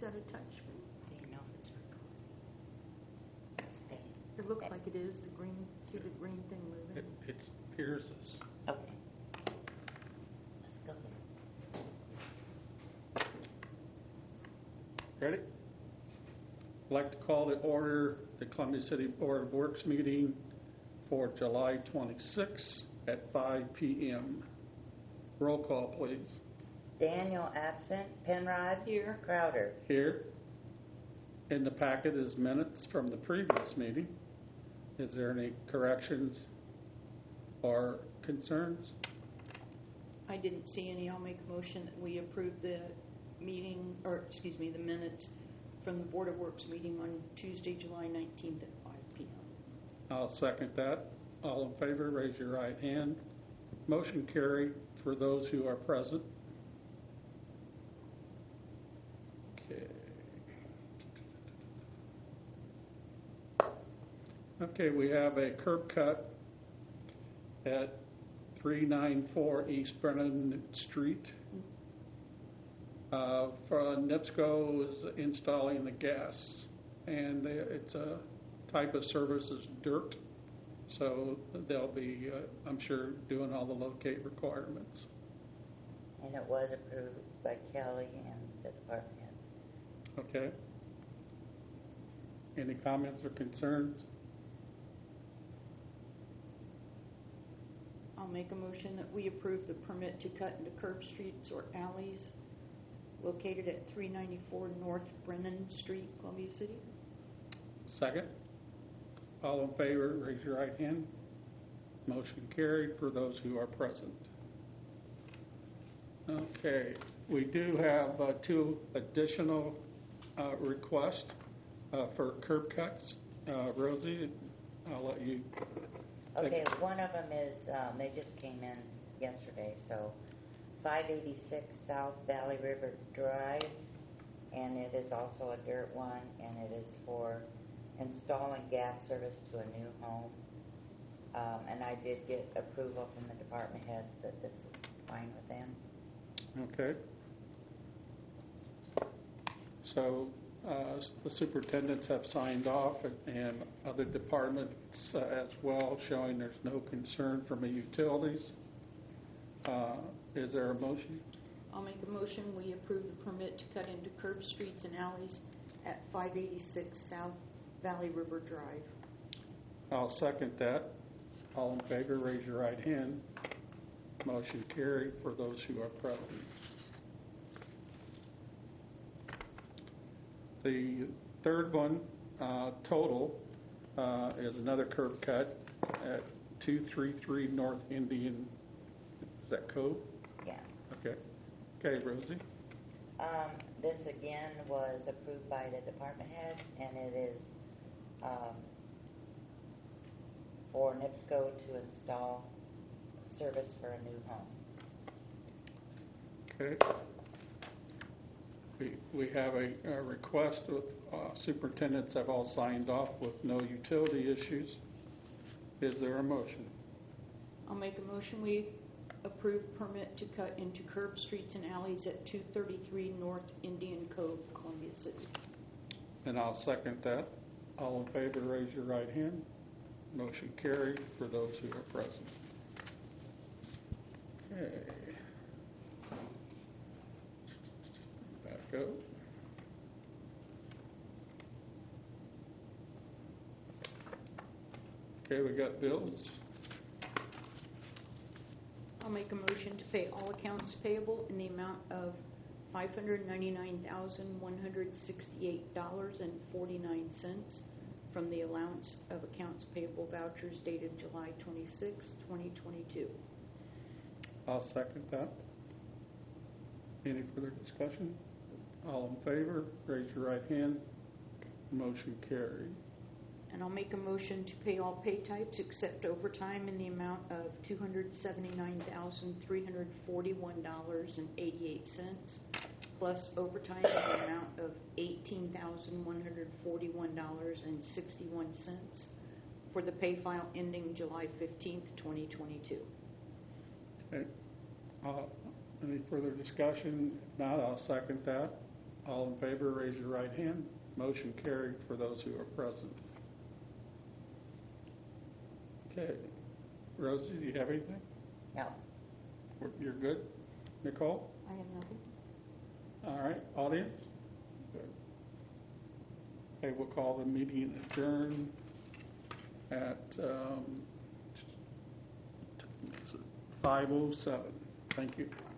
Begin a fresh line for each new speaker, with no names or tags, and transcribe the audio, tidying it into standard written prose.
that a touch screen?
Do you know if it's recording? It's fading.
It looks like it is. The green, see the green thing moving?
It appears as.
Okay. Let's go there.
Ready? I'd like to call to order the Columbia City Board of Works meeting for July 26 at 5 p.m. Roll call, please.
Daniel absent. Penrod?
Here.
Crowder?
Here. In the packet is minutes from the previous meeting. Is there any corrections or concerns?
I didn't see any. I'll make a motion that we approve the meeting, or excuse me, the minutes from the Board of Works meeting on Tuesday, July 19th at 5 p.m.
I'll second that. All in favor, raise your right hand. Motion carried for those who are present. Okay. Okay, we have a curb cut at 394 East Brennan Street. NIPSCO is installing the gas, and it's a type of service is dirt, so they'll be, I'm sure, doing all the locate requirements.
And it was approved by Kelly and the department head.
Okay. Any comments or concerns?
I'll make a motion that we approve the permit to cut into curb streets or alleys located at 394 North Brennan Street, Columbia City.
Second. All in favor, raise your right hand. Motion carried for those who are present. Okay, we do have two additional requests for curb cuts. Rosie, I'll let you.
Okay, one of them is, they just came in yesterday, so 586 South Valley River Drive, and it is also a dirt one, and it is for installing gas service to a new home. And I did get approval from the department heads that this is fine with them.
Okay. So the superintendents have signed off, and other departments as well, showing there's no concern from the utilities. Is there a motion?
I'll make a motion we approve the permit to cut into curb streets and alleys at 586 South Valley River Drive.
I'll second that. All in favor, raise your right hand. Motion carried for those who are present. The third one, total, is another curb cut at 233 North Indian. Is that Cove?
Yeah.
Okay. Okay, Rosie.
This again was approved by the department heads, and it is for NIPSCO to install service for a new home.
Okay. We have a request with superintendents have all signed off with no utility issues. Is there a motion?
I'll make a motion we approve permit to cut into curb streets and alleys at 233 North Indian Cove, Columbia City.
And I'll second that. All in favor, raise your right hand. Motion carried for those who are present. Okay. Back up. Okay, we got bills.
I'll make a motion to pay all accounts payable in the amount of $599,168.49 from the allowance of accounts payable vouchers dated July 26, 2022.
I'll second that. Any further discussion? All in favor, raise your right hand. Motion carried.
And I'll make a motion to pay all pay types except overtime in the amount of $279,341.88, plus overtime in the amount of $18,141.61 for the pay file ending July 15th, 2022.
Okay. Any further discussion? If not, I'll second that. All in favor, raise your right hand. Motion carried for those who are present. Okay. Rosie, do you have anything?
No.
You're good? Nicole?
I have nothing.
All right. Audience? Good. Okay, we'll call the meeting adjourned at 5:07. Thank you.